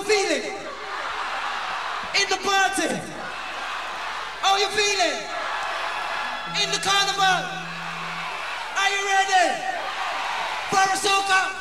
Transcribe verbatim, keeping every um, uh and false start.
you feeling? In the party? How you feeling? In the carnival? Are you ready for a soca?